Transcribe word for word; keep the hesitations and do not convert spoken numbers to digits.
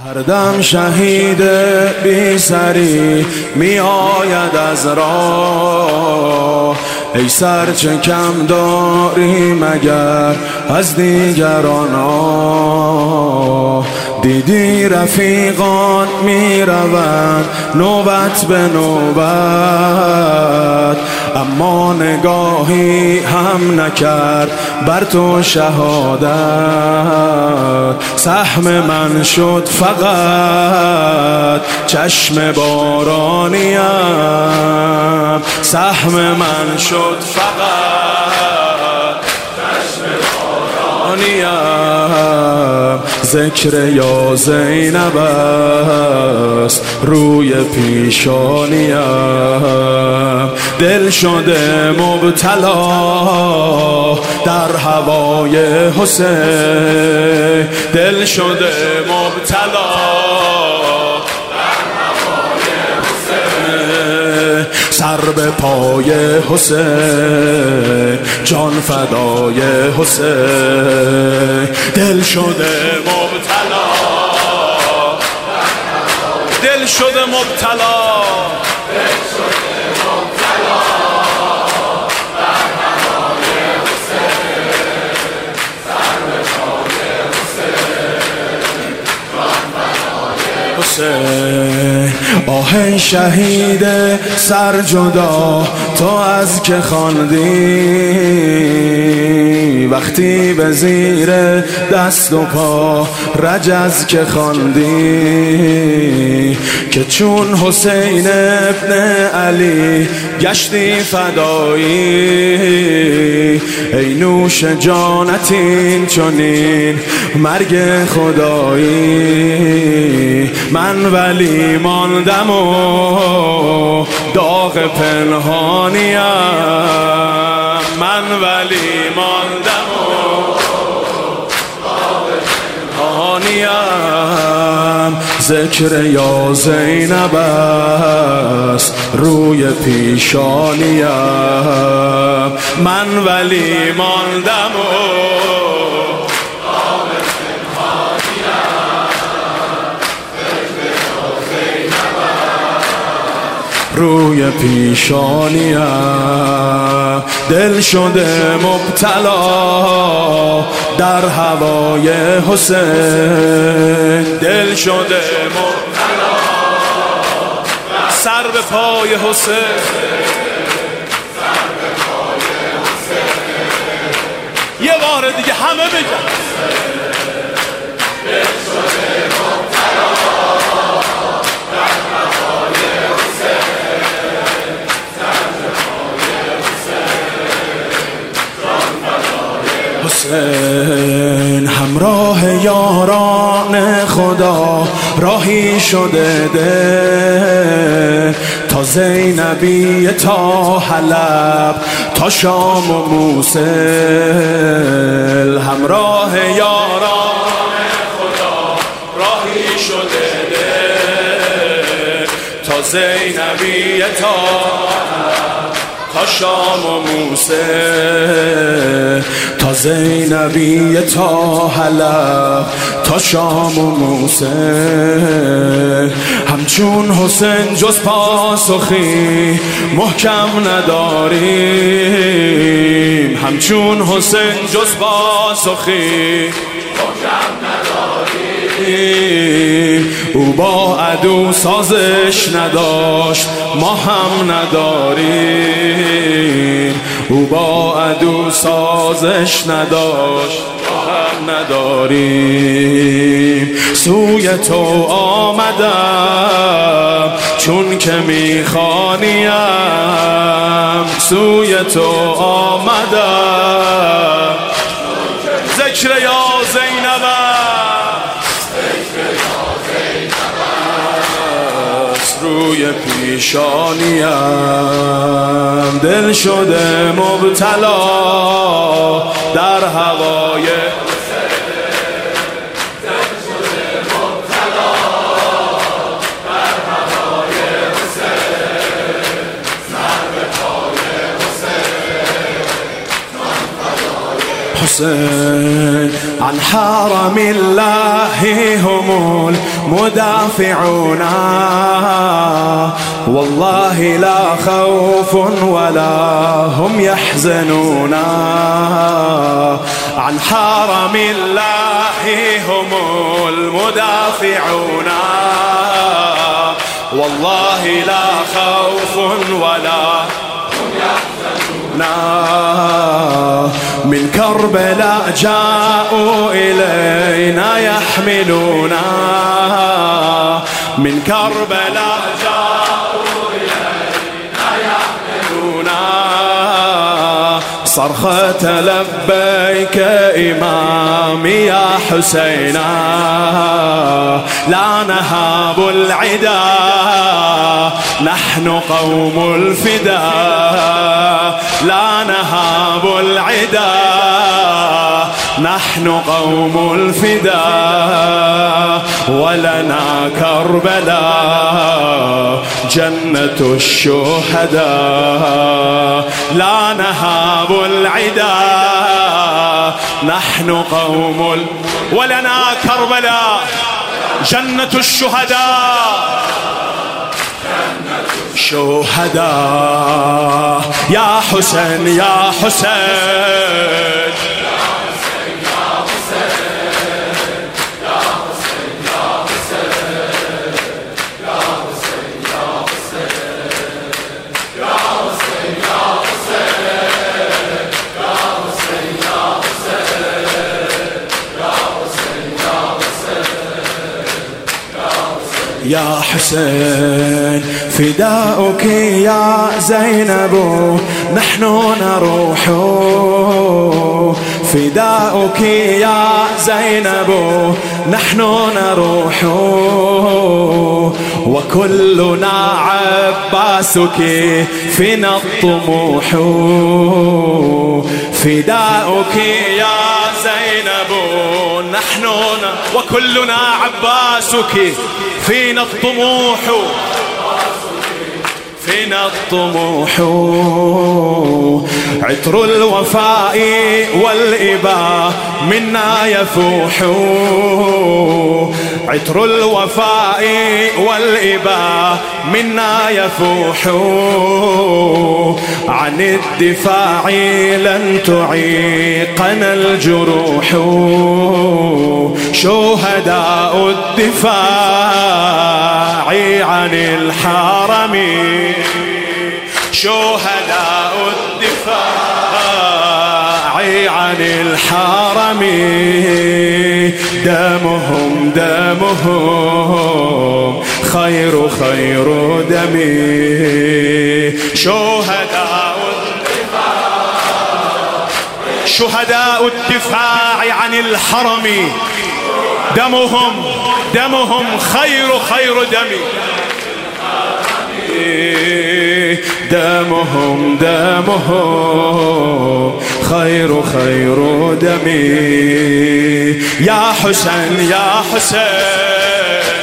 هر دم شهید بی سری می آید از راه، ای سر چه کم داری مگر از دیگران آه. دیدی رفیقان می روند نوبت به نوبت، اما نگاهی هم نکرد بر تو شهادت. سهم من شد فقط چشم بارانیم، سهم من شد فقط چشم بارانیم. ذکر یا زینب است روی پیشانیم، دل شده مبتلا در هوای حسین، دل شده مبتلا در هوای حسین. سر به پای حسین، جان فدای حسین، دل شده مبتلا، دل شده مبتلا، دل شده مبتلا در هوای حسین. سر به پای حسین، جان فدای حسین. آه شهید سر جدا تو از که خواندی، وقتی به زیر دست و پا رجز که خواندی، که چون حسین ابن علی گشتی فدایی. ای نوش جانت این چنین مرگ خدایی، من ولی ماندم و داغ پنهانیم، من ولی ماندم و داغ پنهانیم. ذکر یا زینب است روی پیشانیم، من ولی ماندم و روی پیشانیم. دل شده مبتلا در هوای حسین، دل شده مبتلا سر به پای حسین، سر به پای حسین. یه بار دیگه همه بگن دل شده مبتلا در هوای حسین. همراه یاران خدا راهی شده ده، تا زینبیه تا حلب تا شام و موصل. همراه یاران خدا راهی شده ده، تا زینبیه تا تا شام و موصل، تا زینبیه تا حلب تا شام و موصل. همچون حسین جز پاسخی محکم نداریم، همچون حسین جز پاسخی محکم نداریم. او با عدو سازش نداشت ما هم نداریم، او با عدو سازش نداشت ما هم نداریم. سوی تو آمدم چون که میخوانیم، سوی تو آمدم. ذکر یا زینب روی پیشانیم، دل شده مبتلا در هوای حسین، دل شده مبتلا در هوای حسین. سر به پای حسین، حسین. عن حرم الله هم مدافعونا، والله لا خوف ولا هم يحزنونا، عن حرم الله هم المدافعون، والله لا خوف ولا هم يحزنون. من كربلاء جاءوا إلينا يحملونا، من كربلاء جاءوا إلينا يحملونا، صرخة لبيك إمامي يا حسينا، لا نهاب العدا نحن قوم الفداء، لا نهاب العدا نحن قوم الفداء، ولنا كربلاء جنة الشهداء، لا نهاب العدا نحن قوم ال... ولنا كربلاء جنة الشهداء، شهداء يا حسين يا حسين يا حسين فداؤك يا زينب نحن نروح، فداؤك يا زينب نحن نروح، وكلنا عباسك فينا الطموح، فداؤك يا زينب نحن وكلنا عباسك فينا الطموح، فينا الطموح، عطر الوفاء والإباء منا يفوح، عطر الوفاء والإباء منا يفوح، عن الدفاع لن تعيقنا الجروح، شهداء الدفاع عن الحرم، شهداء الدفاع عن الحرم، دمهم دمهم خير خير دمي، شهداء الدفاع شهداء الدفاع عن الحرم، دمهم دمهم خير خير دمي، دمهم دمهم خير خير دمي، يا حسين يا حسين